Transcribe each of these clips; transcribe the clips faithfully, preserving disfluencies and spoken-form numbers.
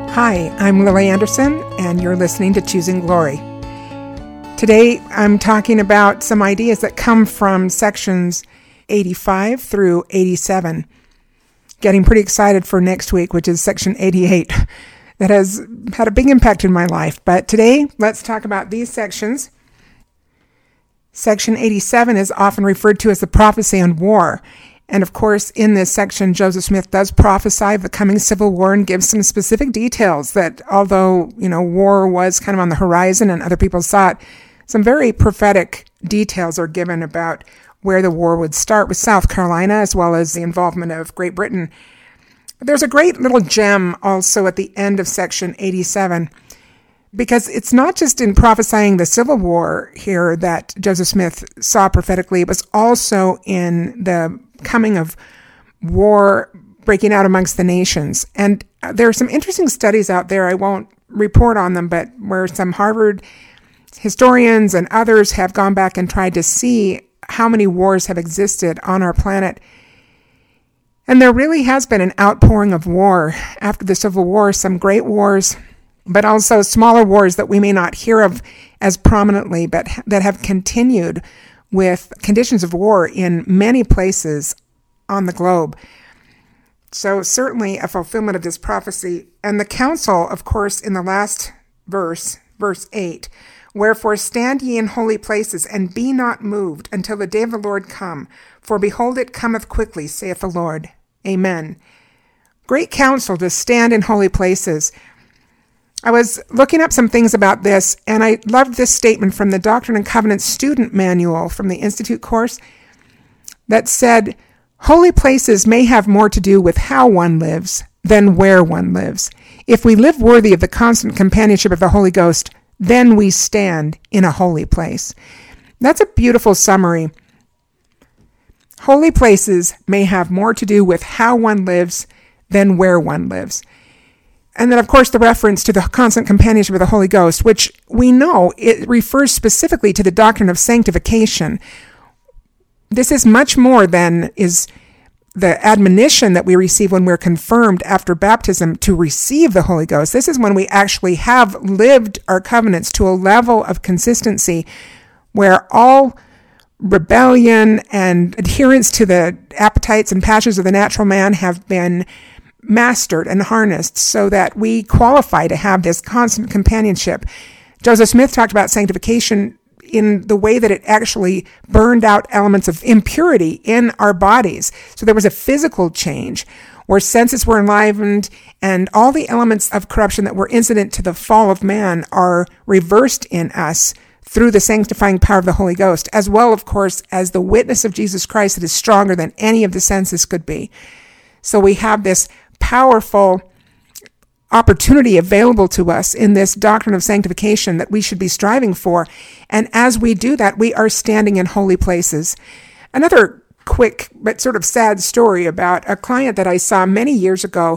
Hi, I'm Lily Anderson, and you're listening to Choosing Glory. Today, I'm talking about some ideas that come from sections eighty-five through eighty-seven. Getting pretty excited for next week, which is section eighty-eight. That has had a big impact in my life. But today, let's talk about these sections. Section eighty-seven is often referred to as the prophecy on war. And of course, in this section, Joseph Smith does prophesy of the coming civil war and gives some specific details that although, you know, war was kind of on the horizon and other people saw it, some very prophetic details are given about where the war would start with South Carolina, as well as the involvement of Great Britain. There's a great little gem also at the end of section eighty-seven, because it's not just in prophesying the Civil War here that Joseph Smith saw prophetically, it was also in the coming of war breaking out amongst the nations. And there are some interesting studies out there, I won't report on them, but where some Harvard historians and others have gone back and tried to see how many wars have existed on our planet. And there really has been an outpouring of war after the Civil War, some great wars, but also smaller wars that we may not hear of as prominently, but that have continued with conditions of war in many places on the globe. So certainly a fulfillment of this prophecy. And the counsel, of course, in the last verse, verse eight, "Wherefore stand ye in holy places, and be not moved until the day of the Lord come. For behold, it cometh quickly, saith the Lord." Amen. Great counsel to stand in holy places. I was looking up some things about this, and I loved this statement from the Doctrine and Covenants student manual from the Institute course that said, "Holy places may have more to do with how one lives than where one lives. If we live worthy of the constant companionship of the Holy Ghost, then we stand in a holy place." That's a beautiful summary. Holy places may have more to do with how one lives than where one lives. And then, of course, the reference to the constant companionship of the Holy Ghost, which we know it refers specifically to the doctrine of sanctification. This is much more than is the admonition that we receive when we're confirmed after baptism to receive the Holy Ghost. This is when we actually have lived our covenants to a level of consistency where all rebellion and adherence to the appetites and passions of the natural man have been mastered and harnessed so that we qualify to have this constant companionship. Joseph Smith talked about sanctification in the way that it actually burned out elements of impurity in our bodies. So there was a physical change where senses were enlivened and all the elements of corruption that were incident to the fall of man are reversed in us through the sanctifying power of the Holy Ghost, as well, of course, as the witness of Jesus Christ that is stronger than any of the senses could be. So we have this powerful opportunity available to us in this doctrine of sanctification that we should be striving for. And as we do that, we are standing in holy places. Another quick but sort of sad story about a client that I saw many years ago.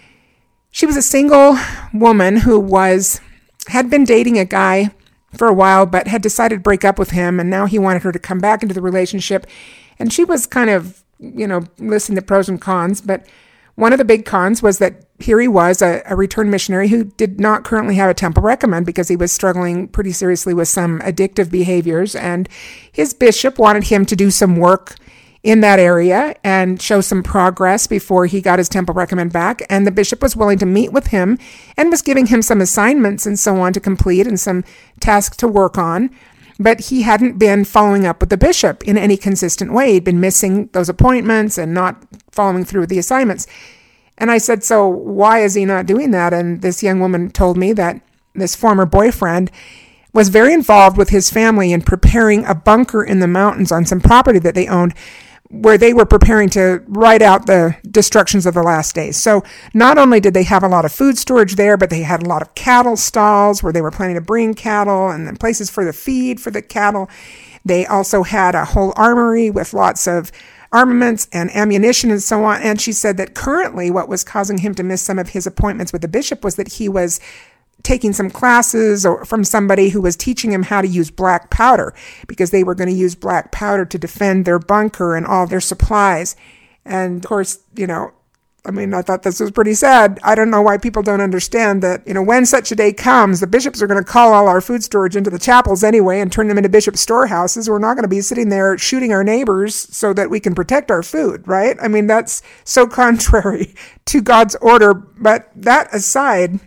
She was a single woman who was had been dating a guy for a while, but had decided to break up with him. And now he wanted her to come back into the relationship. And she was kind of, you know, listening to pros and cons, but one of the big cons was that here he was, a, a returned missionary who did not currently have a temple recommend because he was struggling pretty seriously with some addictive behaviors. And his bishop wanted him to do some work in that area and show some progress before he got his temple recommend back. And the bishop was willing to meet with him and was giving him some assignments and so on to complete and some tasks to work on. But he hadn't been following up with the bishop in any consistent way. He'd been missing those appointments and not following through with the assignments. And I said, so why is he not doing that? And this young woman told me that this former boyfriend was very involved with his family in preparing a bunker in the mountains on some property that they owned, where they were preparing to ride out the destructions of the last days. So not only did they have a lot of food storage there, but they had a lot of cattle stalls where they were planning to bring cattle and then places for the feed for the cattle. They also had a whole armory with lots of armaments and ammunition and so on. And she said that currently what was causing him to miss some of his appointments with the bishop was that he was taking some classes or from somebody who was teaching him how to use black powder, because they were going to use black powder to defend their bunker and all their supplies. And of course, you know, I mean, I thought this was pretty sad. I don't know why people don't understand that, you know, when such a day comes, the bishops are going to call all our food storage into the chapels anyway and turn them into bishop storehouses. We're not going to be sitting there shooting our neighbors so that we can protect our food, right? I mean, that's so contrary to God's order. But that aside,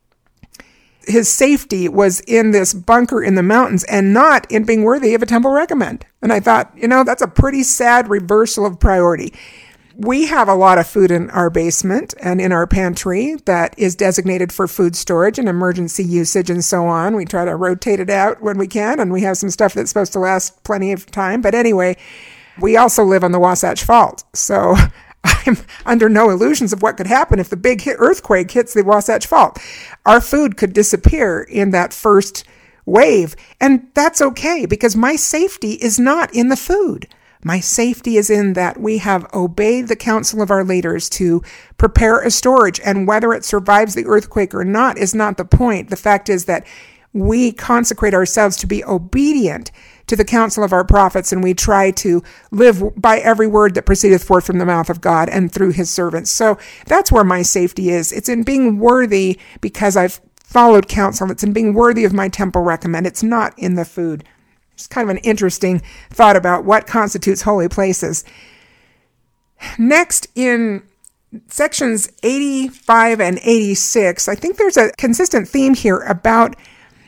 his safety was in this bunker in the mountains and not in being worthy of a temple recommend. And I thought, you know, that's a pretty sad reversal of priority. We have a lot of food in our basement and in our pantry that is designated for food storage and emergency usage and so on. We try to rotate it out when we can, and we have some stuff that's supposed to last plenty of time. But anyway, we also live on the Wasatch Fault. So I'm under no illusions of what could happen if the big hit earthquake hits the Wasatch Fault. Our food could disappear in that first wave. And that's okay, because my safety is not in the food. My safety is in that we have obeyed the counsel of our leaders to prepare a storage, and whether it survives the earthquake or not is not the point. The fact is that we consecrate ourselves to be obedient to the counsel of our prophets, and we try to live by every word that proceedeth forth from the mouth of God and through his servants. So that's where my safety is. It's in being worthy because I've followed counsel. It's in being worthy of my temple recommend. It's not in the food. It's kind of an interesting thought about what constitutes holy places. Next, in sections eighty-five and eighty-six, I think there's a consistent theme here about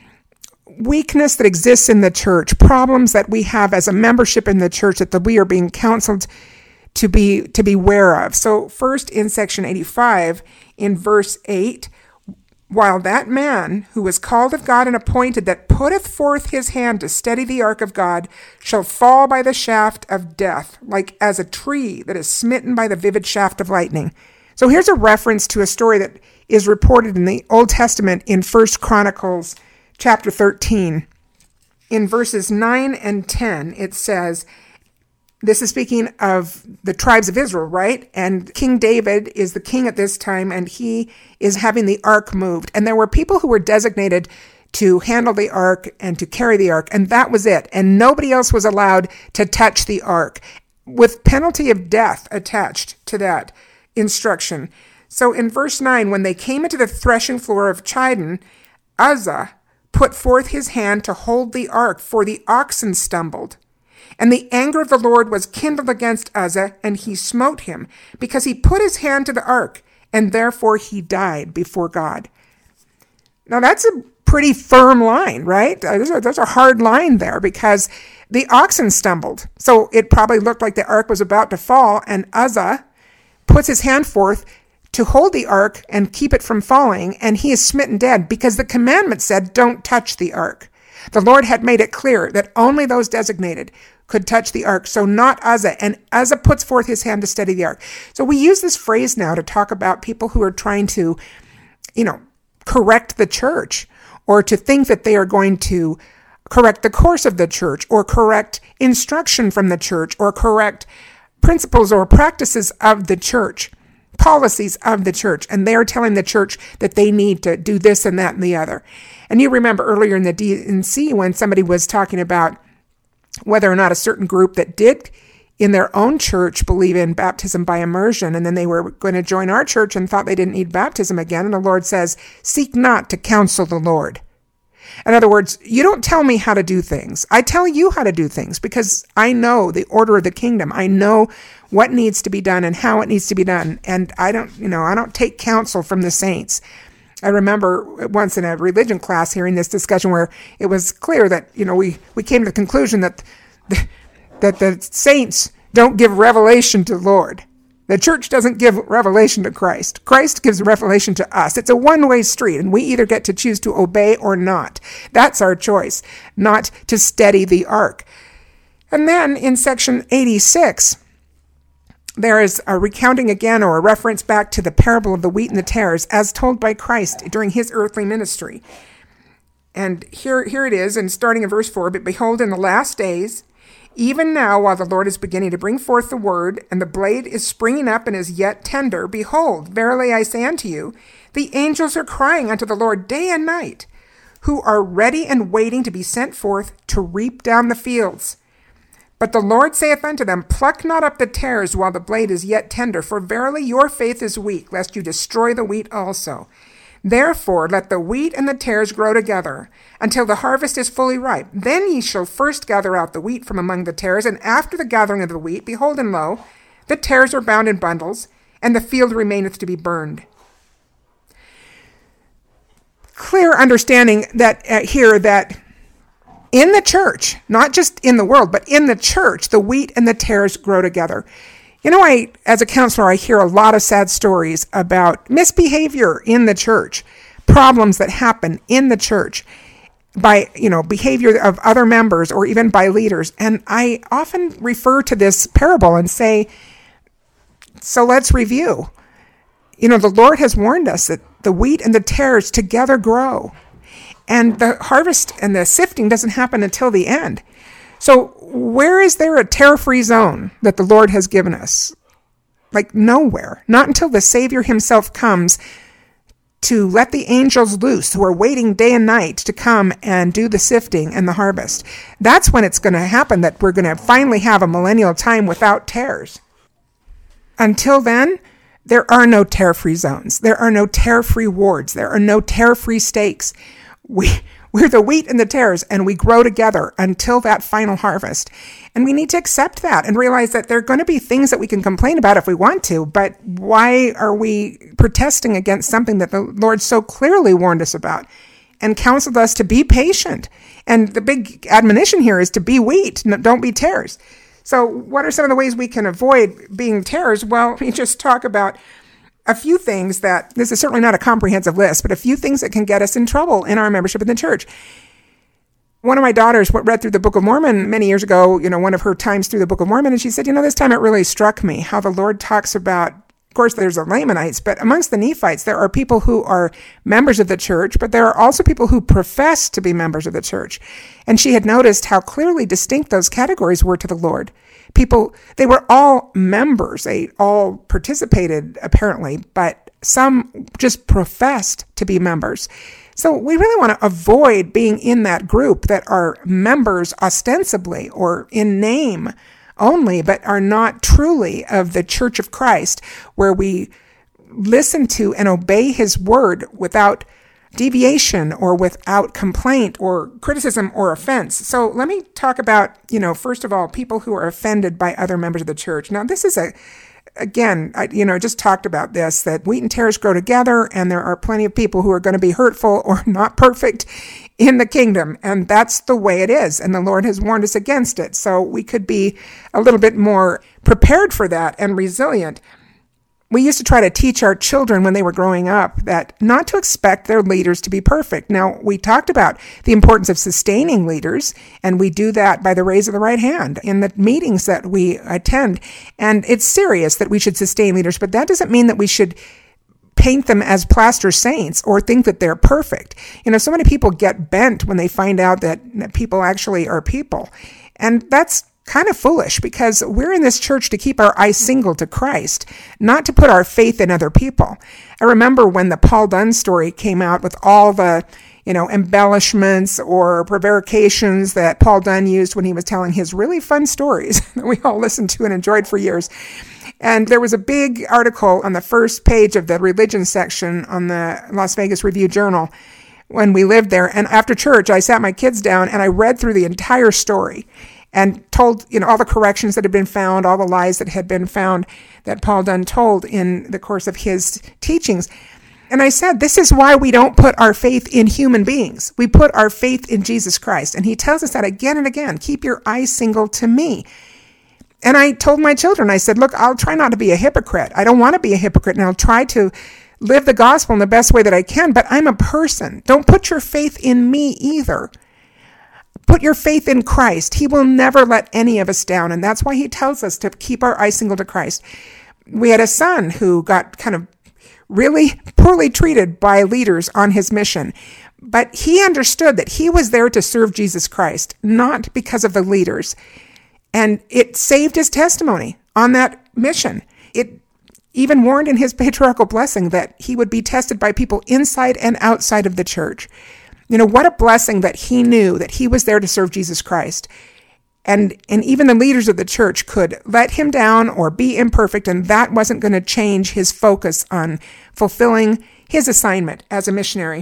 weakness that exists in the church, problems that we have as a membership in the church that we are being counseled to be to be aware of. So first, in section eighty-five, in verse eight, while that man who was called of God and appointed, that putteth forth his hand to steady the ark of God, shall fall by the shaft of death, like as a tree that is smitten by the vivid shaft of lightning. So here's a reference to a story that is reported in the Old Testament in First Chronicles chapter thirteen. In verses nine and ten, it says, this is speaking of the tribes of Israel, right? And King David is the king at this time, and he is having the ark moved. And there were people who were designated to handle the ark and to carry the ark, and that was it. And nobody else was allowed to touch the ark, with penalty of death attached to that instruction. So in verse nine, when they came into the threshing floor of Chidon, Uzzah put forth his hand to hold the ark, for the oxen stumbled. And the anger of the Lord was kindled against Uzzah, and he smote him, because he put his hand to the ark, and therefore he died before God. Now that's a pretty firm line, right? There's a, there's a hard line there, because the oxen stumbled. So it probably looked like the ark was about to fall, and Uzzah puts his hand forth to hold the ark and keep it from falling, and he is smitten dead, because the commandment said, don't touch the ark. The Lord had made it clear that only those designated could touch the ark, so not Uzzah. And Uzzah puts forth his hand to steady the ark. So we use this phrase now to talk about people who are trying to, you know, correct the church, or to think that they are going to correct the course of the church, or correct instruction from the church, or correct principles or practices of the church, policies of the church. And they are telling the church that they need to do this and that and the other. And you remember earlier in the D N C when somebody was talking about whether or not a certain group that did in their own church believe in baptism by immersion, and then they were going to join our church and thought they didn't need baptism again. And the Lord says, seek not to counsel the Lord. In other words, you don't tell me how to do things. I tell you how to do things, because I know the order of the kingdom. I know what needs to be done and how it needs to be done. And I don't, you know, I don't take counsel from the saints. I remember once in a religion class hearing this discussion where it was clear that, you know, we, we came to the conclusion that the, that the saints don't give revelation to the Lord. The church doesn't give revelation to Christ. Christ gives revelation to us. It's a one-way street, and we either get to choose to obey or not. That's our choice, not to steady the ark. And then in section eighty-six, there is a recounting again, or a reference back to the parable of the wheat and the tares as told by Christ during his earthly ministry. And here, here it is, and starting in verse four, but behold, in the last days, even now, while the Lord is beginning to bring forth the word, and the blade is springing up and is yet tender, behold, verily I say unto you, the angels are crying unto the Lord day and night, who are ready and waiting to be sent forth to reap down the fields. But the Lord saith unto them, Pluck not up the tares while the blade is yet tender, for verily your faith is weak, lest you destroy the wheat also. Therefore let the wheat and the tares grow together, until the harvest is fully ripe. Then ye shall first gather out the wheat from among the tares, and after the gathering of the wheat, behold, and lo, the tares are bound in bundles, and the field remaineth to be burned. Clear understanding that uh, here that in the church, not just in the world, but in the church, the wheat and the tares grow together. You know, I, as a counselor, I hear a lot of sad stories about misbehavior in the church, problems that happen in the church by, you know, behavior of other members or even by leaders. And I often refer to this parable and say, so let's review. You know, the Lord has warned us that the wheat and the tares together grow. And the harvest and the sifting doesn't happen until the end. So where is there a tare-free zone that the Lord has given us? Like nowhere. Not until the Savior himself comes to let the angels loose who are waiting day and night to come and do the sifting and the harvest. That's when it's going to happen, that we're going to finally have a millennial time without tares. Until then, there are no tare-free zones. There are no tare-free wards. There are no tare-free stakes. We, we're the wheat and the tares, and we grow together until that final harvest. And we need to accept that and realize that there are going to be things that we can complain about if we want to, but why are we protesting against something that the Lord so clearly warned us about and counseled us to be patient? And the big admonition here is to be wheat, don't be tares. So what are some of the ways we can avoid being tares? Well, we just talk about a few things that, this is certainly not a comprehensive list, but a few things that can get us in trouble in our membership in the church. One of my daughters read through the Book of Mormon many years ago, you know, one of her times through the Book of Mormon, and she said, you know, this time it really struck me how the Lord talks about, of course, there's the Lamanites, but amongst the Nephites, there are people who are members of the church, but there are also people who profess to be members of the church. And she had noticed how clearly distinct those categories were to the Lord. People, they were all members. They all participated, apparently, but some just professed to be members. So we really want to avoid being in that group that are members ostensibly or in name only, but are not truly of the Church of Christ, where we listen to and obey his word without deviation or without complaint or criticism or offense. So let me talk about, you know, first of all, people who are offended by other members of the church. Now, this is a, again, I, you know, just talked about this, that wheat and tares grow together, and there are plenty of people who are going to be hurtful or not perfect in the kingdom. And that's the way it is. And the Lord has warned us against it. So we could be a little bit more prepared for that and resilient. We used to try to teach our children when they were growing up that not to expect their leaders to be perfect. Now, we talked about the importance of sustaining leaders, and we do that by the raise of the right hand in the meetings that we attend. And it's serious that we should sustain leaders, but that doesn't mean that we should paint them as plaster saints or think that they're perfect. You know, so many people get bent when they find out that, that people actually are people. And that's kind of foolish, because we're in this church to keep our eyes single to Christ, not to put our faith in other people. I remember when the Paul Dunn story came out with all the, you know, embellishments or prevarications that Paul Dunn used when he was telling his really fun stories that we all listened to and enjoyed for years. And there was a big article on the first page of the religion section on the Las Vegas Review-Journal when we lived there. And after church, I sat my kids down and I read through the entire story and told, you know, all the corrections that had been found, all the lies that had been found that Paul Dunn told in the course of his teachings. And I said, this is why we don't put our faith in human beings. We put our faith in Jesus Christ. And he tells us that again and again, keep your eyes single to me. And I told my children, I said, look, I'll try not to be a hypocrite. I don't want to be a hypocrite, and I'll try to live the gospel in the best way that I can, but I'm a person. Don't put your faith in me either. Put your faith in Christ. He will never let any of us down. And that's why he tells us to keep our eyes single to Christ. We had a son who got kind of really poorly treated by leaders on his mission. But he understood that he was there to serve Jesus Christ, not because of the leaders. And it saved his testimony on that mission. It even warned in his patriarchal blessing that he would be tested by people inside and outside of the church. You know, what a blessing that he knew that he was there to serve Jesus Christ. And, and even the leaders of the church could let him down or be imperfect, and that wasn't going to change his focus on fulfilling his assignment as a missionary.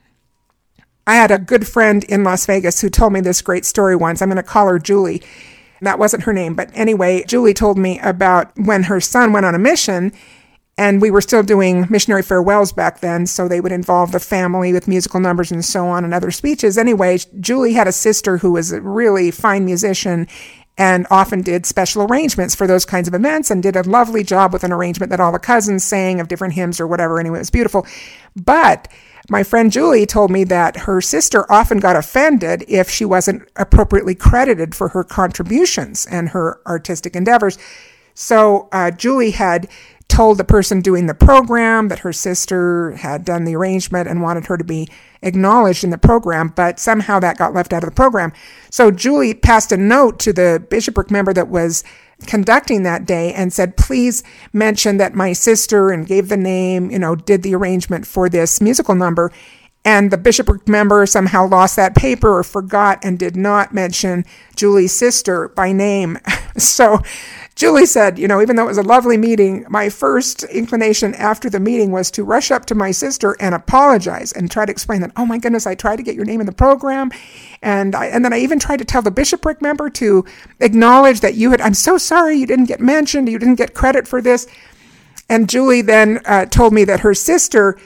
I had a good friend in Las Vegas who told me this great story once. I'm going to call her Julie. That wasn't her name, but anyway, Julie told me about when her son went on a mission, and we were still doing missionary farewells back then, so they would involve the family with musical numbers and so on and other speeches. Anyway, Julie had a sister who was a really fine musician and often did special arrangements for those kinds of events and did a lovely job with an arrangement that all the cousins sang of different hymns or whatever. Anyway, it was beautiful. But my friend Julie told me that her sister often got offended if she wasn't appropriately credited for her contributions and her artistic endeavors. So uh, Julie had told the person doing the program that her sister had done the arrangement and wanted her to be acknowledged in the program, but somehow that got left out of the program. So Julie passed a note to the bishopric member that was conducting that day and said, please mention that my sister, and gave the name, you know, did the arrangement for this musical number. And the bishopric member somehow lost that paper or forgot and did not mention Julie's sister by name. So Julie said, you know, even though it was a lovely meeting, my first inclination after the meeting was to rush up to my sister and apologize and try to explain that, oh my goodness, I tried to get your name in the program. And I, and then I even tried to tell the bishopric member to acknowledge that you had, I'm so sorry you didn't get mentioned, you didn't get credit for this. And Julie then uh, told me that her sister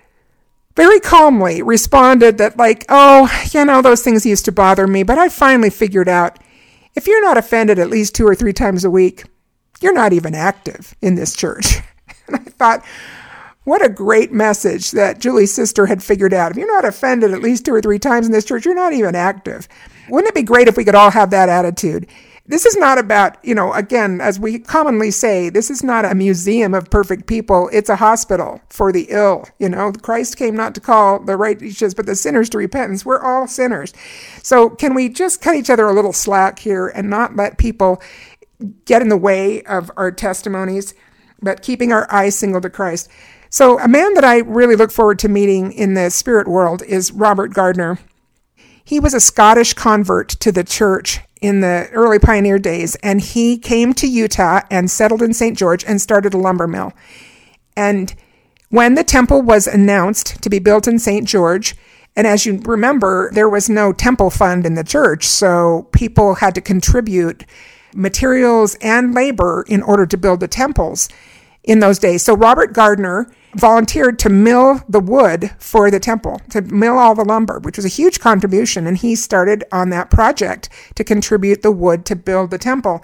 very calmly responded that, like, oh, you know, those things used to bother me, but I finally figured out if you're not offended at least two or three times a week, you're not even active in this church. And I thought, what a great message that Julie's sister had figured out. If you're not offended at least two or three times in this church, you're not even active. Wouldn't it be great if we could all have that attitude? This is not about, you know, again, as we commonly say, this is not a museum of perfect people. It's a hospital for the ill. You know, Christ came not to call the righteous, but the sinners to repentance. We're all sinners. So can we just cut each other a little slack here and not let people get in the way of our testimonies, but keeping our eyes single to Christ? So a man that I really look forward to meeting in the spirit world is Robert Gardner. He was a Scottish convert to the church in the early pioneer days, and he came to Utah and settled in Saint George and started a lumber mill. And when the temple was announced to be built in Saint George, and as you remember, there was no temple fund in the church, so people had to contribute materials and labor in order to build the temples in those days. So Robert Gardner volunteered to mill the wood for the temple, to mill all the lumber, which was a huge contribution. And he started on that project to contribute the wood to build the temple.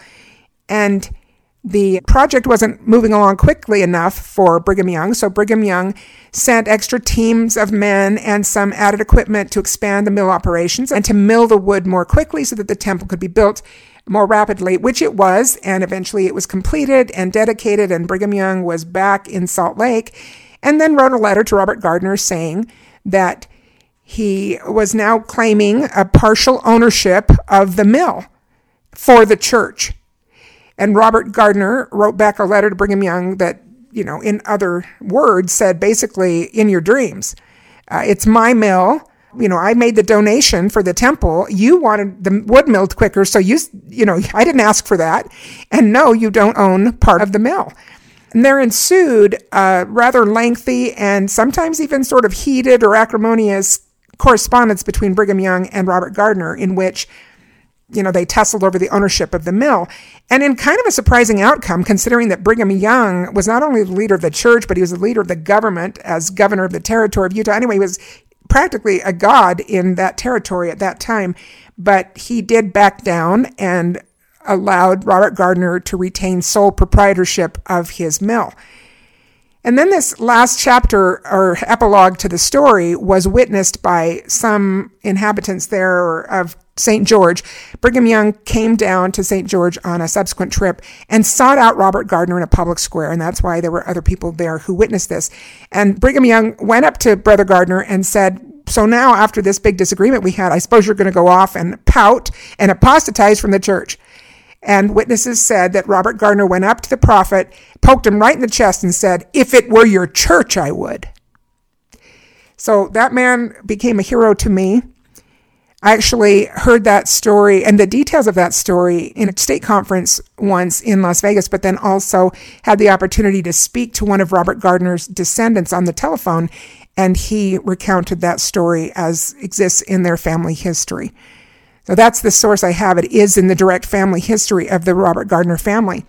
And the project wasn't moving along quickly enough for Brigham Young. So Brigham Young sent extra teams of men and some added equipment to expand the mill operations and to mill the wood more quickly so that the temple could be built more rapidly, which it was, and eventually it was completed and dedicated, and Brigham Young was back in Salt Lake, and then wrote a letter to Robert Gardner saying that he was now claiming a partial ownership of the mill for the church. And Robert Gardner wrote back a letter to Brigham Young that, you know, in other words, said basically, in your dreams, uh, it's my mill. You know, I made the donation for the temple. You wanted the wood milled quicker, so you, you know, I didn't ask for that. And no, you don't own part of the mill. And there ensued a rather lengthy and sometimes even sort of heated or acrimonious correspondence between Brigham Young and Robert Gardner, in which, you know, they tussled over the ownership of the mill. And in kind of a surprising outcome, considering that Brigham Young was not only the leader of the church, but he was the leader of the government as governor of the territory of Utah. Anyway, he was practically a god in that territory at that time, but he did back down and allowed Robert Gardner to retain sole proprietorship of his mill. And then this last chapter or epilogue to the story was witnessed by some inhabitants there of Saint George. Brigham Young came down to Saint George on a subsequent trip and sought out Robert Gardner in a public square, and that's why there were other people there who witnessed this. And Brigham Young went up to Brother Gardner and said, so now after this big disagreement we had, I suppose you're going to go off and pout and apostatize from the church. And witnesses said that Robert Gardner went up to the prophet, poked him right in the chest and said, if it were your church, I would. So that man became a hero to me. I actually heard that story and the details of that story in a state conference once in Las Vegas, but then also had the opportunity to speak to one of Robert Gardner's descendants on the telephone, and he recounted that story as exists in their family history. So that's the source I have. It is in the direct family history of the Robert Gardner family.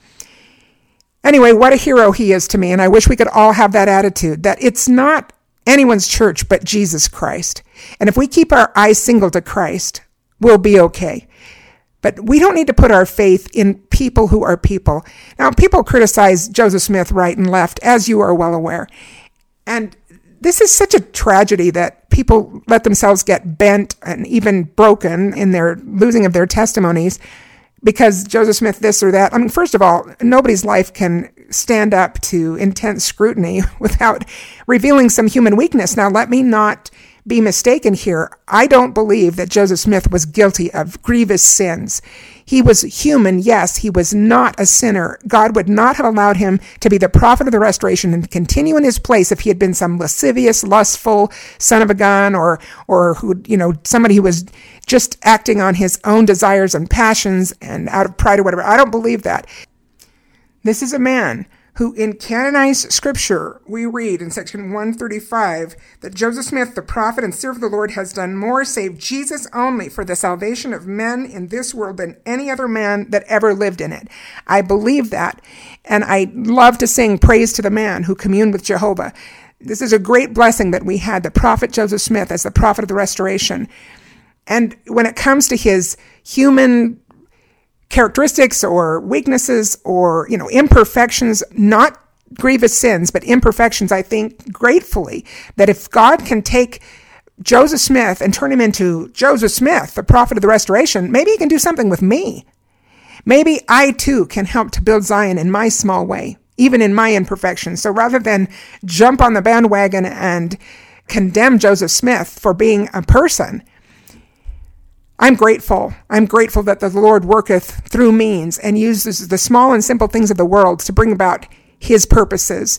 Anyway, what a hero he is to me, and I wish we could all have that attitude, that it's not anyone's church but Jesus Christ. And if we keep our eyes single to Christ, we'll be okay. But we don't need to put our faith in people who are people. Now, people criticize Joseph Smith right and left, as you are well aware. And this is such a tragedy that people let themselves get bent and even broken in their losing of their testimonies because Joseph Smith this or that. I mean, first of all, nobody's life can stand up to intense scrutiny without revealing some human weakness. Now, let me not be mistaken here. I don't believe that Joseph Smith was guilty of grievous sins. He was human, yes. He was not a sinner. God would not have allowed him to be the prophet of the restoration and continue in his place if he had been some lascivious, lustful son of a gun, or or who, you know, somebody who was just acting on his own desires and passions and out of pride or whatever. I don't believe that. This is a man who in canonized scripture, we read in section one thirty-five that Joseph Smith, the prophet and servant of the Lord, has done more, save Jesus only, for the salvation of men in this world than any other man that ever lived in it. I believe that, and I love to sing praise to the man who communed with Jehovah. This is a great blessing that we had the prophet Joseph Smith as the prophet of the restoration. And when it comes to his human characteristics or weaknesses or, you know, imperfections, not grievous sins, but imperfections, I think gratefully that if God can take Joseph Smith and turn him into Joseph Smith, the prophet of the restoration, maybe he can do something with me. Maybe I too can help to build Zion in my small way, even in my imperfections. So rather than jump on the bandwagon and condemn Joseph Smith for being a person, I'm grateful. I'm grateful that the Lord worketh through means and uses the small and simple things of the world to bring about his purposes.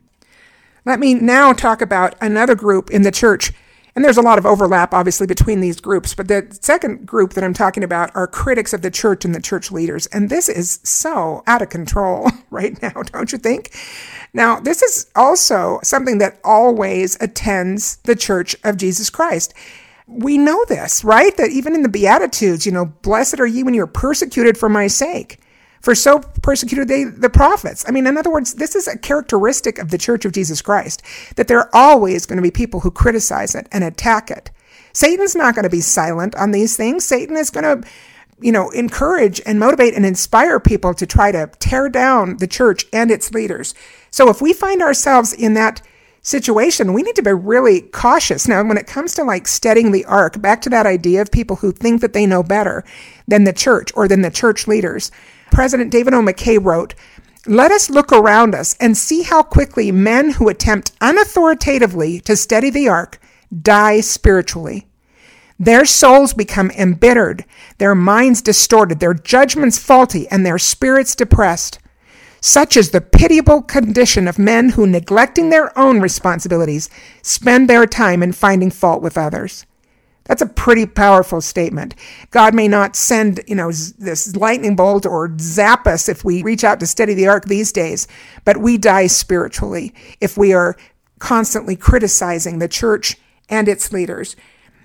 Let me now talk about another group in the church. And there's a lot of overlap, obviously, between these groups. But the second group that I'm talking about are critics of the church and the church leaders. And this is so out of control right now, don't you think? Now, this is also something that always attends the Church of Jesus Christ. We know this, right? That even in the Beatitudes, you know, blessed are ye when you're persecuted for my sake, for so persecuted they the prophets. I mean, in other words, this is a characteristic of the Church of Jesus Christ, that there are always going to be people who criticize it and attack it. Satan's not going to be silent on these things. Satan is going to, you know, encourage and motivate and inspire people to try to tear down the church and its leaders. So if we find ourselves in that situation, we need to be really cautious. Now, when it comes to like steadying the ark, back to that idea of people who think that they know better than the church or than the church leaders, President David O. McKay wrote, "Let us look around us and see how quickly men who attempt unauthoritatively to steady the ark die spiritually. Their souls become embittered, their minds distorted, their judgments faulty, and their spirits depressed. Such is the pitiable condition of men who, neglecting their own responsibilities, spend their time in finding fault with others." That's a pretty powerful statement. God may not send, you know, this lightning bolt or zap us if we reach out to steady the ark these days, but we die spiritually if we are constantly criticizing the church and its leaders.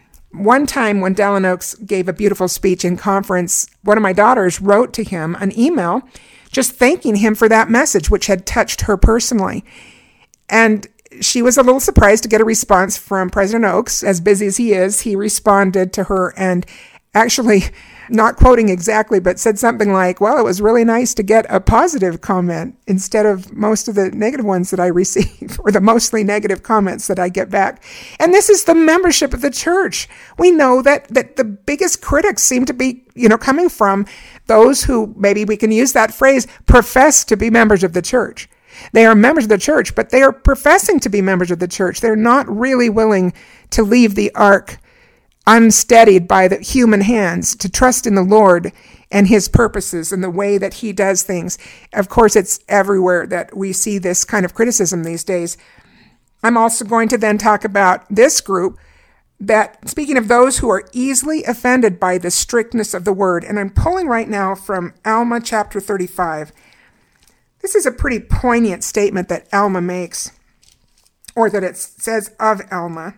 One time when Dallin Oaks gave a beautiful speech in conference, one of my daughters wrote to him an email just thanking him for that message, which had touched her personally. And she was a little surprised to get a response from President Oaks. As busy as he is, he responded to her and actually, not quoting exactly, but said something like, well, it was really nice to get a positive comment instead of most of the negative ones that I receive, or the mostly negative comments that I get back. And this is the membership of the church. We know that that the biggest critics seem to be, you know, coming from those who, maybe we can use that phrase, profess to be members of the church. They are members of the church, but they are professing to be members of the church. They're not really willing to leave the ark unsteadied by the human hands, to trust in the Lord and his purposes and the way that he does things. Of course, it's everywhere that we see this kind of criticism these days. I'm also going to then talk about this group that, speaking of those who are easily offended by the strictness of the word, and I'm pulling right now from Alma chapter thirty-five. This is a pretty poignant statement that Alma makes, or that it says of Alma.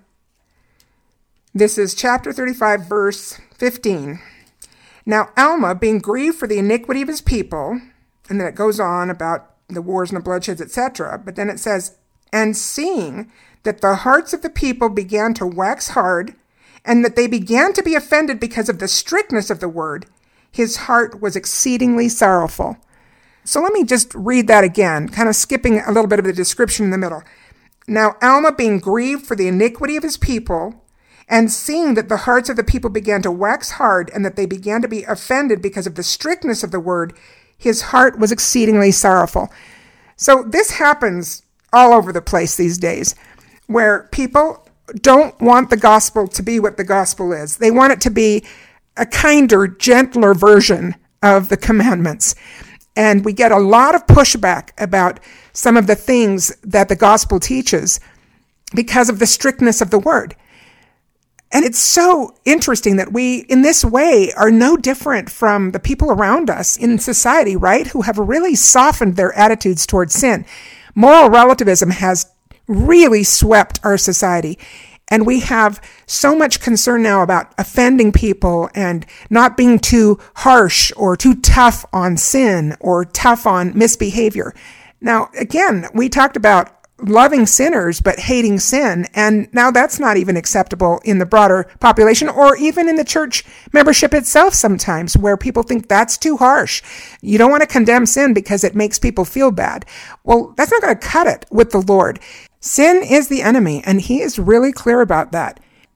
This is chapter thirty-five, verse fifteen. Now Alma, being grieved for the iniquity of his people, and then it goes on about the wars and the bloodsheds, et cetera, but then it says, and seeing that the hearts of the people began to wax hard, and that they began to be offended because of the strictness of the word, his heart was exceedingly sorrowful. So let me just read that again, kind of skipping a little bit of the description in the middle. Now Alma, being grieved for the iniquity of his people, and seeing that the hearts of the people began to wax hard, and that they began to be offended because of the strictness of the word, his heart was exceedingly sorrowful. So this happens all over the place these days, where people don't want the gospel to be what the gospel is. They want it to be a kinder, gentler version of the commandments. And we get a lot of pushback about some of the things that the gospel teaches because of the strictness of the word. And it's so interesting that we, in this way, are no different from the people around us in society, right? Who have really softened their attitudes towards sin. Moral relativism has really swept our society. And we have so much concern now about offending people and not being too harsh or too tough on sin or tough on misbehavior. Now, again, we talked about loving sinners but hating sin, and now that's not even acceptable in the broader population or even in the church membership itself sometimes, where people think that's too harsh. You don't want to condemn sin because it makes people feel bad. Well, that's not going to cut it with the Lord. Sin is the enemy, and he is really clear about that.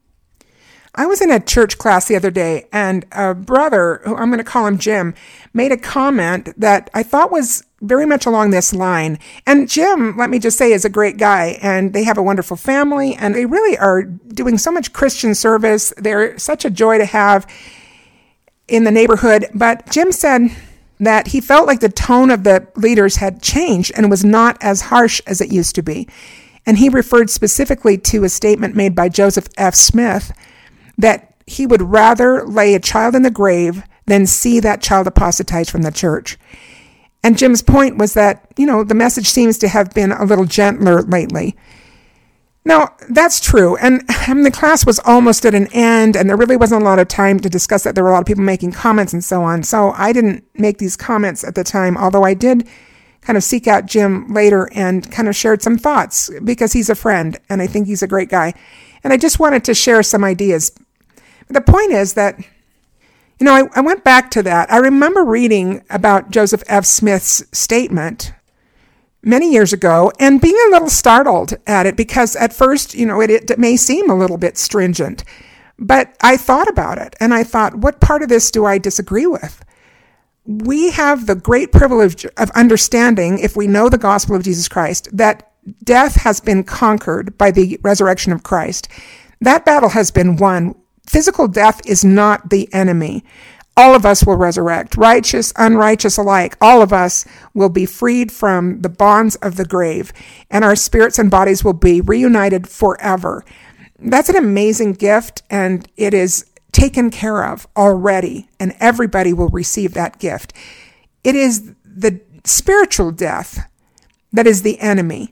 I was in a church class the other day, and a brother, who I'm going to call him Jim, made a comment that I thought was very much along this line. And Jim, let me just say, is a great guy, and they have a wonderful family, and they really are doing so much Christian service. They're such a joy to have in the neighborhood. But Jim said that he felt like the tone of the leaders had changed and was not as harsh as it used to be. And he referred specifically to a statement made by Joseph F. Smith that he would rather lay a child in the grave than see that child apostatized from the church. And Jim's point was that, you know, the message seems to have been a little gentler lately. Now, that's true. And I mean, the class was almost at an end, and there really wasn't a lot of time to discuss that. There were a lot of people making comments and so on. So I didn't make these comments at the time, although I did kind of seek out Jim later and kind of shared some thoughts because he's a friend and I think he's a great guy. And I just wanted to share some ideas. The point is that, you know, I, I went back to that. I remember reading about Joseph F. Smith's statement many years ago and being a little startled at it because at first, you know, it, it may seem a little bit stringent. But I thought about it and I thought, what part of this do I disagree with? We have the great privilege of understanding, if we know the gospel of Jesus Christ, that death has been conquered by the resurrection of Christ. That battle has been won. Physical death is not the enemy. All of us will resurrect, righteous, unrighteous alike. All of us will be freed from the bonds of the grave, and our spirits and bodies will be reunited forever. That's an amazing gift, and it is taken care of already, and everybody will receive that gift. It is the spiritual death that is the enemy.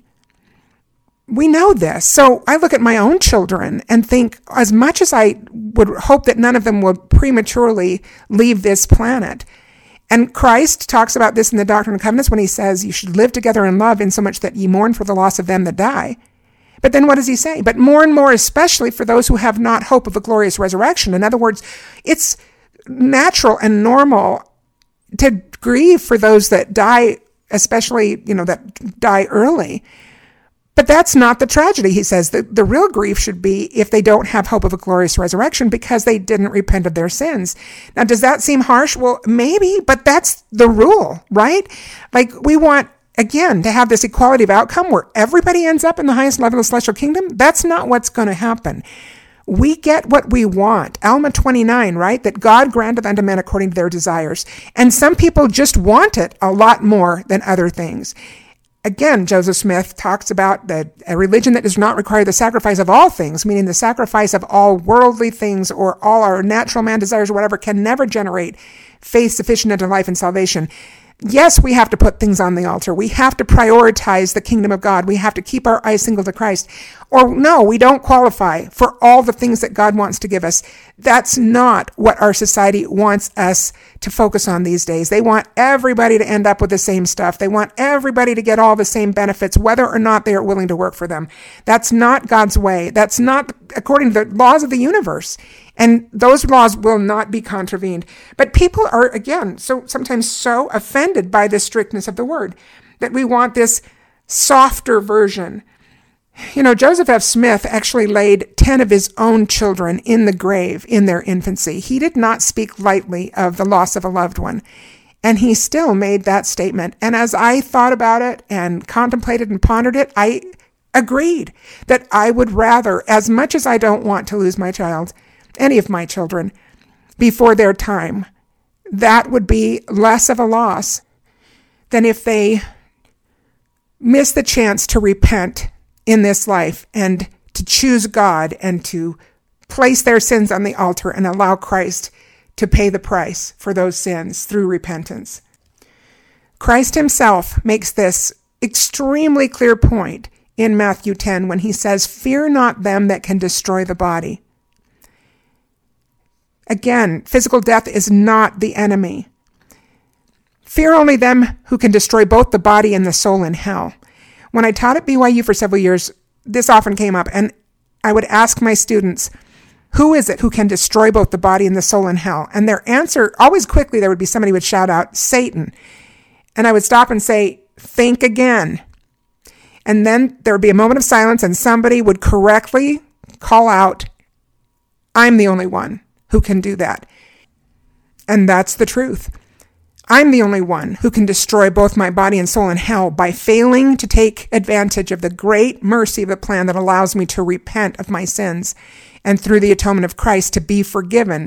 We know this. So I look at my own children and think, as much as I would hope that none of them will prematurely leave this planet, and Christ talks about this in the Doctrine and Covenants when he says you should live together in love, in so much that ye mourn for the loss of them that die. But then what does he say? But more and more, especially for those who have not hope of a glorious resurrection. In other words, it's natural and normal to grieve for those that die, especially, you know, that die early. But that's not the tragedy, he says. The, the real grief should be if they don't have hope of a glorious resurrection because they didn't repent of their sins. Now, does that seem harsh? Well, maybe, but that's the rule, right? Like, we want, again, to have this equality of outcome where everybody ends up in the highest level of the celestial kingdom. That's not what's going to happen. We get what we want. Alma twenty-nine, right? That God granteth unto men according to their desires. And some people just want it a lot more than other things. Again, Joseph Smith talks about the, a religion that does not require the sacrifice of all things, meaning the sacrifice of all worldly things or all our natural man desires or whatever, can never generate faith sufficient unto life and salvation. Yes, we have to put things on the altar. We have to prioritize the kingdom of God. We have to keep our eyes single to Christ. Or no, we don't qualify for all the things that God wants to give us. That's not what our society wants us to focus on these days. They want everybody to end up with the same stuff. They want everybody to get all the same benefits, whether or not they are willing to work for them. That's not God's way. That's not according to the laws of the universe. And those laws will not be contravened. But people are, again, so sometimes so offended by the strictness of the word that we want this softer version. You know, Joseph F. Smith actually laid ten of his own children in the grave in their infancy. He did not speak lightly of the loss of a loved one. And he still made that statement. And as I thought about it and contemplated and pondered it, I agreed that I would rather, as much as I don't want to lose my child, any of my children, before their time, that would be less of a loss than if they miss the chance to repent in this life and to choose God and to place their sins on the altar and allow Christ to pay the price for those sins through repentance. Christ himself makes this extremely clear point in Matthew ten when he says, "Fear not them that can destroy the body." Again, physical death is not the enemy. Fear only them who can destroy both the body and the soul in hell. When I taught at B Y U for several years, this often came up, and I would ask my students, who is it who can destroy both the body and the soul in hell? And their answer, always quickly, there would be somebody would shout out, Satan. And I would stop and say, think again. And then there would be a moment of silence, and somebody would correctly call out, I'm the only one who can do that. And that's the truth. I'm the only one who can destroy both my body and soul in hell by failing to take advantage of the great mercy of the plan that allows me to repent of my sins and through the atonement of Christ to be forgiven.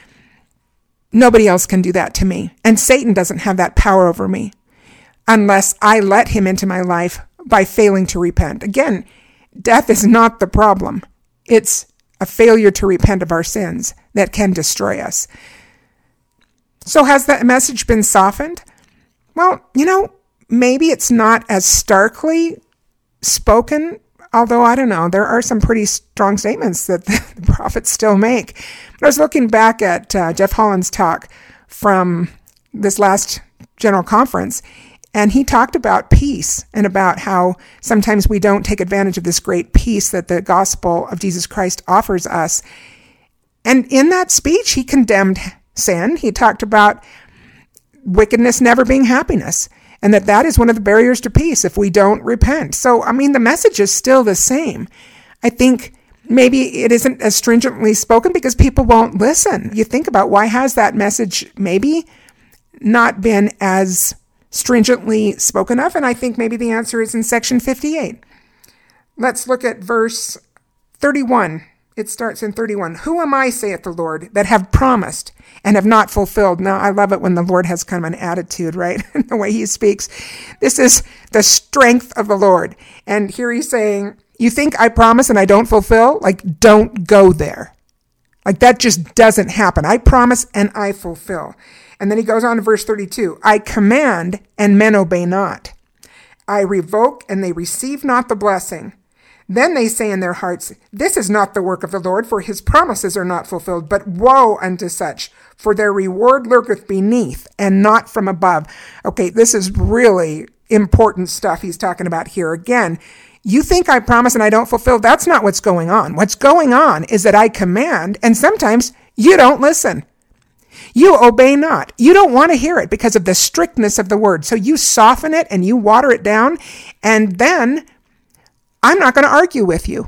Nobody else can do that to me. And Satan doesn't have that power over me unless I let him into my life by failing to repent. Again, death is not the problem. It's a failure to repent of our sins that can destroy us. So has that message been softened? Well, you know, maybe it's not as starkly spoken, although I don't know, there are some pretty strong statements that the prophets still make. But I was looking back at uh, Jeff Holland's talk from this last general conference, and he talked about peace and about how sometimes we don't take advantage of this great peace that the gospel of Jesus Christ offers us. And in that speech, he condemned sin. He talked about wickedness never being happiness, and that that is one of the barriers to peace if we don't repent. So, I mean, the message is still the same. I think maybe it isn't as stringently spoken because people won't listen. You think about why has that message maybe not been as stringently spoken of, and I think maybe the answer is in section fifty-eight. Let's look at verse thirty-one. It starts in thirty-one. Who am I, saith the Lord, that have promised and have not fulfilled? Now, I love it when the Lord has kind of an attitude, right? The way he speaks. This is the strength of the Lord. And here he's saying, you think I promise and I don't fulfill? Like, don't go there. Like, that just doesn't happen. I promise and I fulfill. And then he goes on to verse thirty-two. I command and men obey not. I revoke and they receive not the blessing. Then they say in their hearts, this is not the work of the Lord, for his promises are not fulfilled. But woe unto such, for their reward lurketh beneath and not from above. Okay, this is really important stuff he's talking about here. Again, you think I promise and I don't fulfill. That's not what's going on. What's going on is that I command, and sometimes you don't listen. You obey not. You don't want to hear it because of the strictness of the word. So you soften it and you water it down, and then I'm not going to argue with you.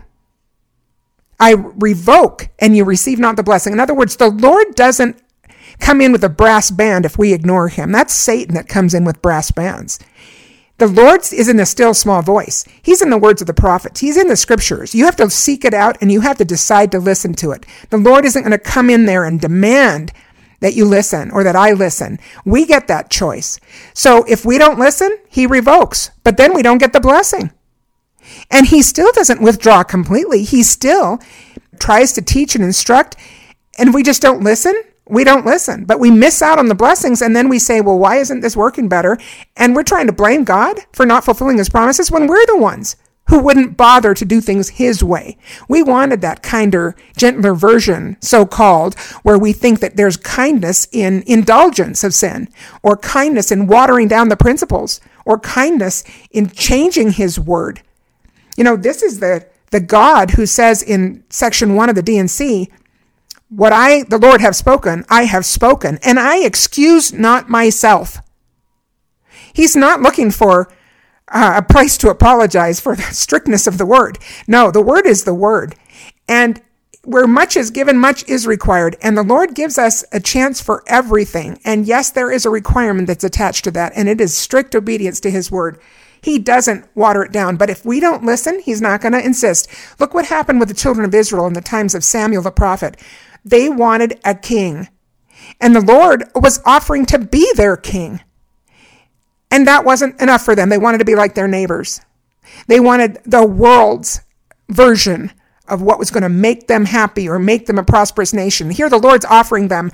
I revoke and you receive not the blessing. In other words, the Lord doesn't come in with a brass band if we ignore him. That's Satan that comes in with brass bands. The Lord is in a still small voice. He's in the words of the prophets. He's in the scriptures. You have to seek it out and you have to decide to listen to it. The Lord isn't going to come in there and demand that you listen or that I listen. We get that choice. So if we don't listen, he revokes, but then we don't get the blessing. And he still doesn't withdraw completely. He still tries to teach and instruct, and we just don't listen. We don't listen, but we miss out on the blessings. And then we say, well, why isn't this working better? And we're trying to blame God for not fulfilling his promises when we're the ones who wouldn't bother to do things his way. We wanted that kinder, gentler version, so-called, where we think that there's kindness in indulgence of sin, or kindness in watering down the principles, or kindness in changing his word. You know, this is the, the God who says in section one of the D and C, what I, the Lord, have spoken, I have spoken, and I excuse not myself. He's not looking for Uh, a place to apologize for the strictness of the word. No, the word is the word. And where much is given, much is required. And the Lord gives us a chance for everything. And yes, there is a requirement that's attached to that, and it is strict obedience to his word. He doesn't water it down. But if we don't listen, he's not going to insist. Look what happened with the children of Israel in the times of Samuel the prophet. They wanted a king, and the Lord was offering to be their king. And that wasn't enough for them. They wanted to be like their neighbors. They wanted the world's version of what was going to make them happy or make them a prosperous nation. Here the Lord's offering them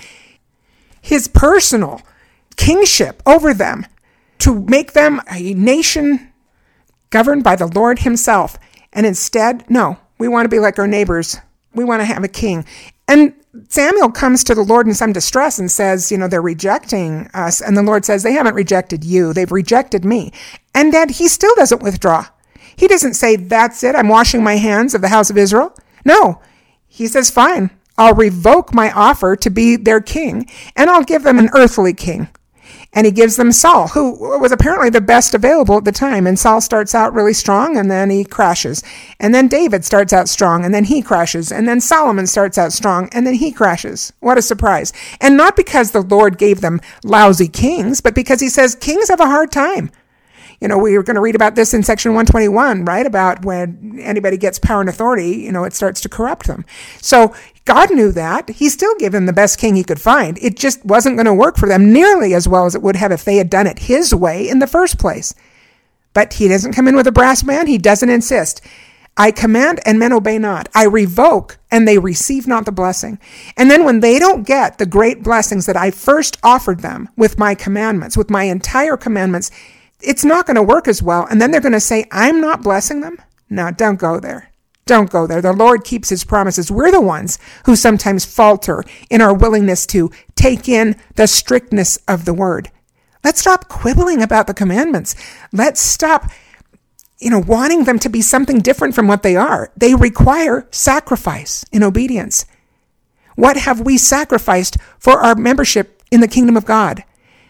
his personal kingship over them to make them a nation governed by the Lord himself. And instead, no, we want to be like our neighbors. We want to have a king. And Samuel comes to the Lord in some distress and says, you know, they're rejecting us. And the Lord says, they haven't rejected you. They've rejected me. And yet he still doesn't withdraw. He doesn't say, that's it. I'm washing my hands of the house of Israel. No, he says, fine, I'll revoke my offer to be their king, and I'll give them an earthly king. And he gives them Saul, who was apparently the best available at the time. And Saul starts out really strong, and then he crashes. And then David starts out strong, and then he crashes. And then Solomon starts out strong, and then he crashes. What a surprise. And not because the Lord gave them lousy kings, but because he says kings have a hard time. You know, we were going to read about this in section one twenty-one, right? About when anybody gets power and authority, you know, it starts to corrupt them. So God knew that. He still gave them the best king he could find. It just wasn't going to work for them nearly as well as it would have if they had done it his way in the first place. But he doesn't come in with a brass band. He doesn't insist. I command and men obey not. I revoke and they receive not the blessing. And then when they don't get the great blessings that I first offered them with my commandments, with my entire commandments, it's not going to work as well. And then they're going to say, I'm not blessing them. No, don't go there. Don't go there. The Lord keeps his promises. We're the ones who sometimes falter in our willingness to take in the strictness of the word. Let's stop quibbling about the commandments. Let's stop, you know, wanting them to be something different from what they are. They require sacrifice in obedience. What have we sacrificed for our membership in the kingdom of God?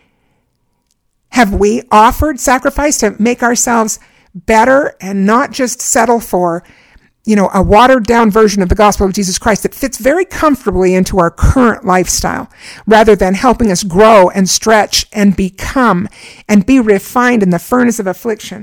Have we offered sacrifice to make ourselves better and not just settle for, you know, a watered down version of the gospel of Jesus Christ that fits very comfortably into our current lifestyle, rather than helping us grow and stretch and become and be refined in the furnace of affliction?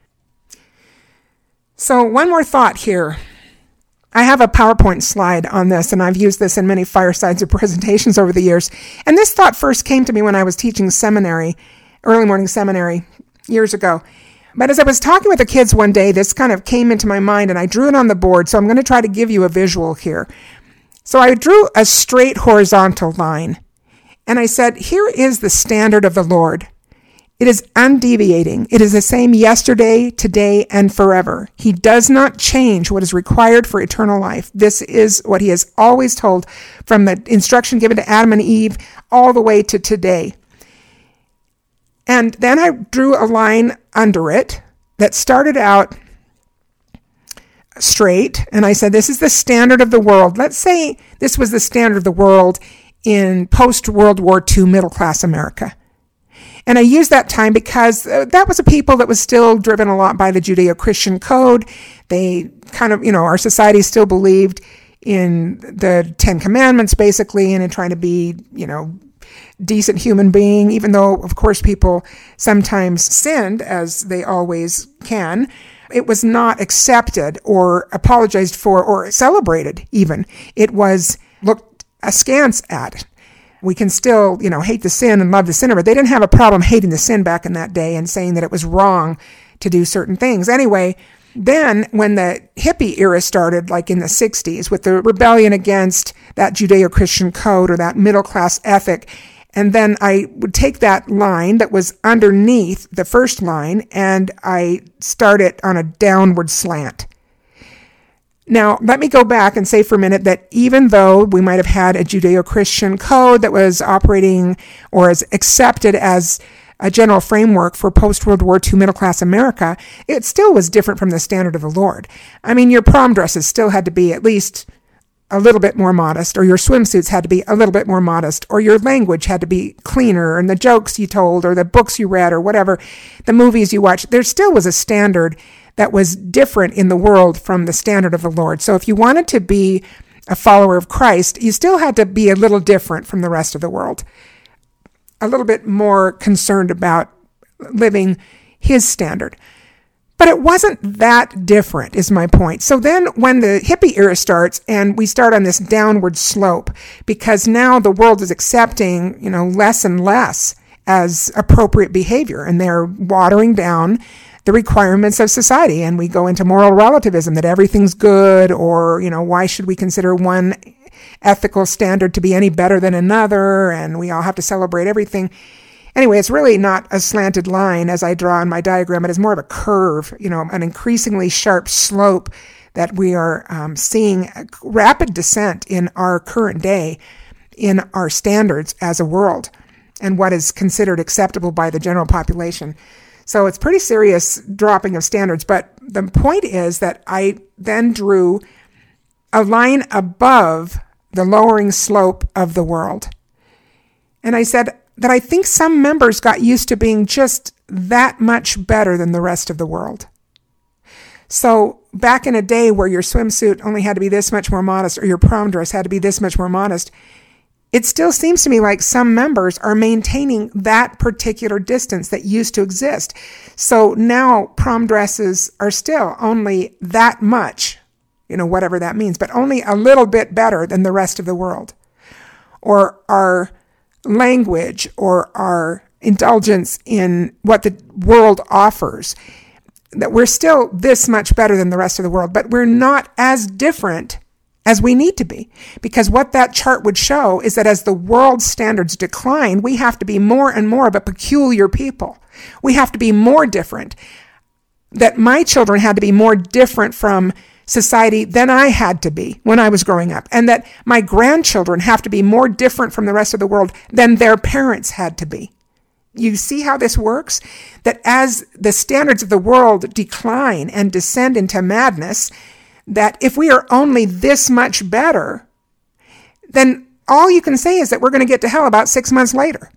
So one more thought here. I have a PowerPoint slide on this, and I've used this in many firesides or presentations over the years. And this thought first came to me when I was teaching seminary, early morning seminary, years ago. But as I was talking with the kids one day, this kind of came into my mind, and I drew it on the board, so I'm going to try to give you a visual here. So I drew a straight horizontal line, and I said, here is the standard of the Lord. It is undeviating. It is the same yesterday, today, and forever. He does not change what is required for eternal life. This is what he has always told, from the instruction given to Adam and Eve all the way to today. And then I drew a line under it that started out straight. And I said, this is the standard of the world. Let's say this was the standard of the world in post-World War Two middle-class America. And I used that time because that was a people that was still driven a lot by the Judeo-Christian code. They kind of, you know, our society still believed in the Ten Commandments, basically, and in trying to be, you know, decent human being, even though, of course, people sometimes sinned, as they always can. It was not accepted or apologized for or celebrated even. It was looked askance at. We can still, you know, hate the sin and love the sinner, but they didn't have a problem hating the sin back in that day and saying that it was wrong to do certain things. Anyway, then when the hippie era started, like in the sixties, with the rebellion against that Judeo-Christian code or that middle-class ethic, and then I would take that line that was underneath the first line and I start it on a downward slant. Now, let me go back and say for a minute that even though we might have had a Judeo-Christian code that was operating or is accepted as a general framework for post-World War Two middle-class America, it still was different from the standard of the Lord. I mean, your prom dresses still had to be at least a little bit more modest, or your swimsuits had to be a little bit more modest, or your language had to be cleaner, and the jokes you told, or the books you read, or whatever, the movies you watched, there still was a standard that was different in the world from the standard of the Lord. So if you wanted to be a follower of Christ, you still had to be a little different from the rest of the world. A little bit more concerned about living his standard. But it wasn't that different, is my point. So then when the hippie era starts and we start on this downward slope, because now the world is accepting, you know, less and less as appropriate behavior, and they're watering down the requirements of society. And we go into moral relativism, that everything's good, or, you know, why should we consider one ethical standard to be any better than another, and we all have to celebrate everything. Anyway, it's really not a slanted line as I draw on my diagram. It is more of a curve, you know, an increasingly sharp slope that we are um, seeing a rapid descent in our current day in our standards as a world and what is considered acceptable by the general population. So it's pretty serious dropping of standards. But the point is that I then drew a line above the lowering slope of the world. And I said that I think some members got used to being just that much better than the rest of the world. So back in a day where your swimsuit only had to be this much more modest, or your prom dress had to be this much more modest, it still seems to me like some members are maintaining that particular distance that used to exist. So now prom dresses are still only that much, you know, whatever that means, but only a little bit better than the rest of the world. Or our language or our indulgence in what the world offers, that we're still this much better than the rest of the world, but we're not as different as we need to be. Because what that chart would show is that as the world's standards decline, we have to be more and more of a peculiar people. We have to be more different. That my children had to be more different from society than I had to be when I was growing up, and that my grandchildren have to be more different from the rest of the world than their parents had to be. You see how this works? That as the standards of the world decline and descend into madness, that if we are only this much better, then all you can say is that we're going to get to hell about six months later.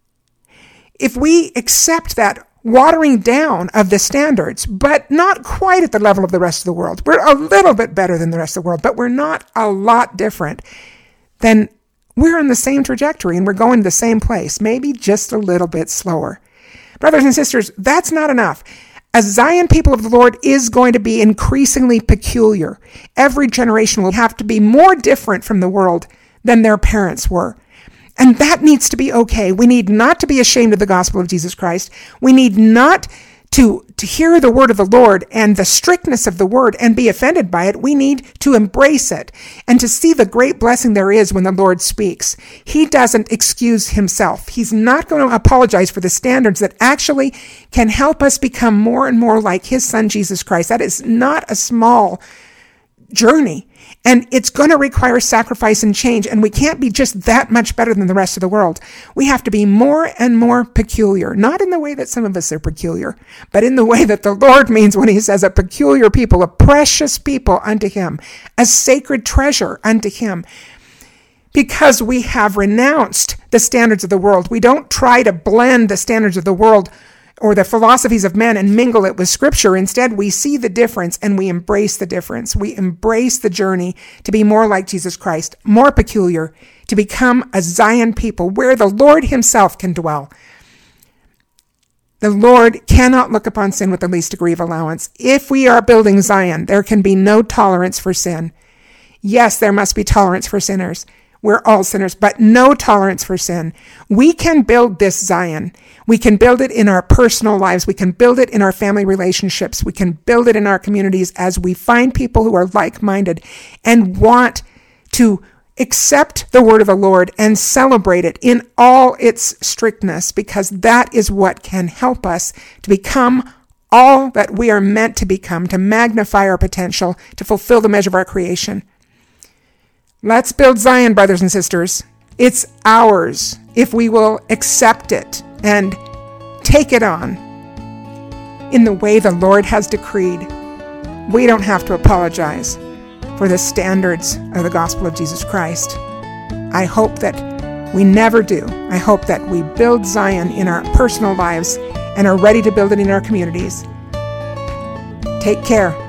If we accept that watering down of the standards, but not quite at the level of the rest of the world. We're a little bit better than the rest of the world, but we're not a lot different. Then we're on the same trajectory and we're going to the same place, maybe just a little bit slower. Brothers and sisters, that's not enough. A Zion people of the Lord is going to be increasingly peculiar. Every generation will have to be more different from the world than their parents were. And that needs to be okay. We need not to be ashamed of the gospel of Jesus Christ. We need not to, to hear the word of the Lord and the strictness of the word and be offended by it. We need to embrace it and to see the great blessing there is when the Lord speaks. He doesn't excuse himself. He's not going to apologize for the standards that actually can help us become more and more like his son, Jesus Christ. That is not a small journey. And it's going to require sacrifice and change. And we can't be just that much better than the rest of the world. We have to be more and more peculiar, not in the way that some of us are peculiar, but in the way that the Lord means when he says a peculiar people, a precious people unto him, a sacred treasure unto him. Because we have renounced the standards of the world. We don't try to blend the standards of the world or the philosophies of men and mingle it with Scripture. Instead, we see the difference and we embrace the difference. We embrace the journey to be more like Jesus Christ, more peculiar, to become a Zion people where the Lord himself can dwell. The Lord cannot look upon sin with the least degree of allowance. If we are building Zion, there can be no tolerance for sin. Yes, there must be tolerance for sinners. We're all sinners, but no tolerance for sin. We can build this Zion. We can build it in our personal lives. We can build it in our family relationships. We can build it in our communities as we find people who are like-minded and want to accept the word of the Lord and celebrate it in all its strictness, because that is what can help us to become all that we are meant to become, to magnify our potential, to fulfill the measure of our creation. Let's build Zion, brothers and sisters. It's ours if we will accept it and take it on in the way the Lord has decreed. We don't have to apologize for the standards of the gospel of Jesus Christ. I hope that we never do. I hope that we build Zion in our personal lives and are ready to build it in our communities. Take care.